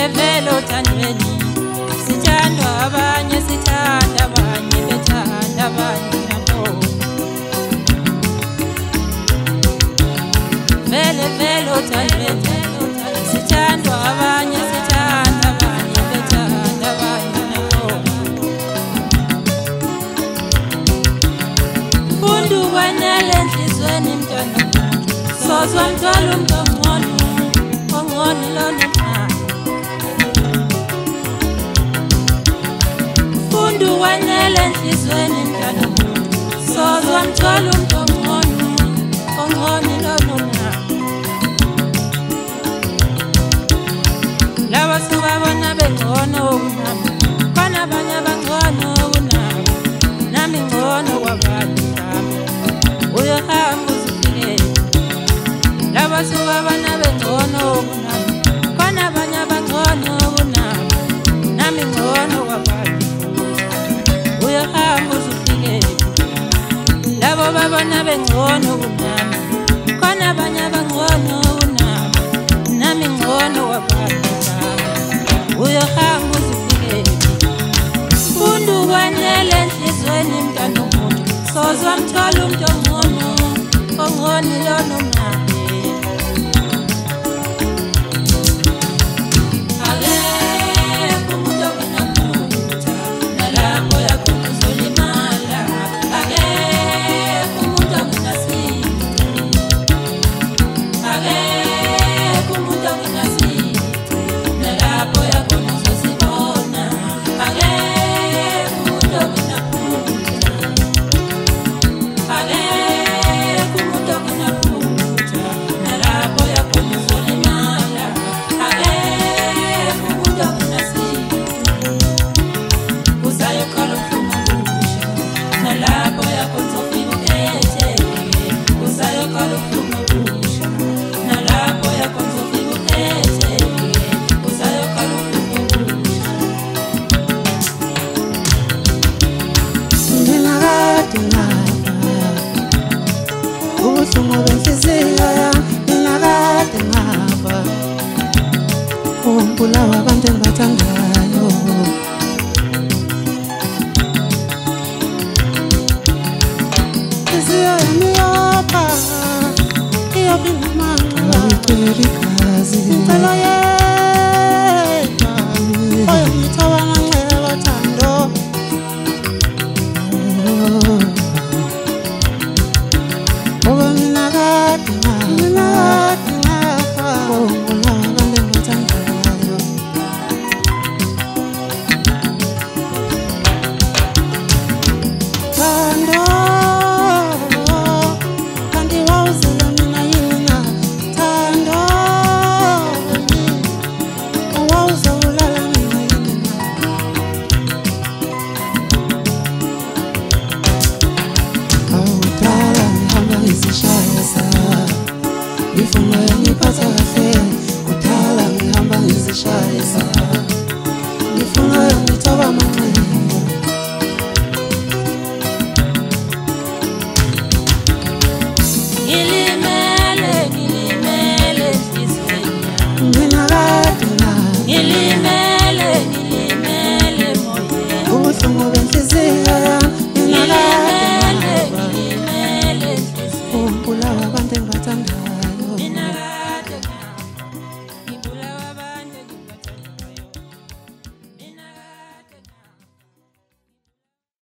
vele vele othandweni sithandwa abanye sithanda abanye bethanda abanye nabo vele vele othandweni sithandwa abanye sithanda abanye bethanda abanye nabo Fundu kwanele enhlizweni mntwana sozwa mthwalo umntongqono ongqono lona Fundu kwanele enhlizweni mntwana sozwa mthwalo umntongqono ongqono lona Laba subabona bengcono kunami Khona abanye abangcono kunami Nami ngcono kwabanye ngami Uyohamba uzufike Laba subabona bengcono kunami Khona abanye abangcono kunami Nami ngcono kwabanye Uyohamba uzufike Labo babona bengcono kunami Khona abanye abangcono kunami Nami ngcono kwabanye Uyohamba uzufike Fundu kwanele enhlizweni mntwana womuntu Sozwa mthwalo umuntu ongcono ongcono lona mnandi Akekho umuntu ongenaphutha nalapho yakhona uzolimala Akekho umuntu ongenasici Akekho umuntu ongenasici nalapho yakhona uzosibona Akekho umuntu ongenaphutha Akekho umuntu ongenaphutha nalapho yakhona uzolimala Akekho umuntu ongenasici Uzayokhala uphuma busha nalapho yakhona uzofika ukhethe Uzayokhala uphuma busha nalapho yakhona uzofika ukhethe Uzayokhala uphuma busha Nginakade ngapha ubuhlungu benhliziyo yami nginakade ngapha ukubulawa abantu engibathandayo inhliziyo yami iyopha inamanga ngicela igazi ngicela